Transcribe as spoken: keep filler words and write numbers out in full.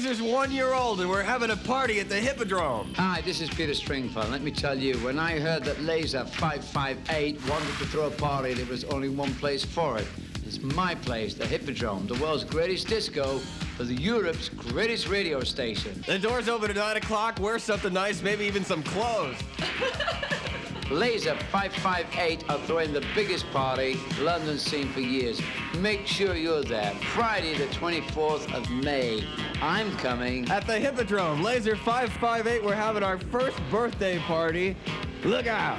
Laser's one year old and we're having a party at the Hippodrome. Hi, this is Peter Stringfellow. Let me tell you, when I heard that Laser five five eight wanted to throw a party, there was only one place for it. It's my place, the Hippodrome, the world's greatest disco for the Europe's greatest radio station. The doors open at nine o'clock. Wear something nice, maybe even some clothes. Laser five five eight are throwing the biggest party London's seen for years. Make sure you're there. Friday the twenty-fourth of May. I'm coming. At the Hippodrome, Laser five five eight, we're having our first birthday party. Look out.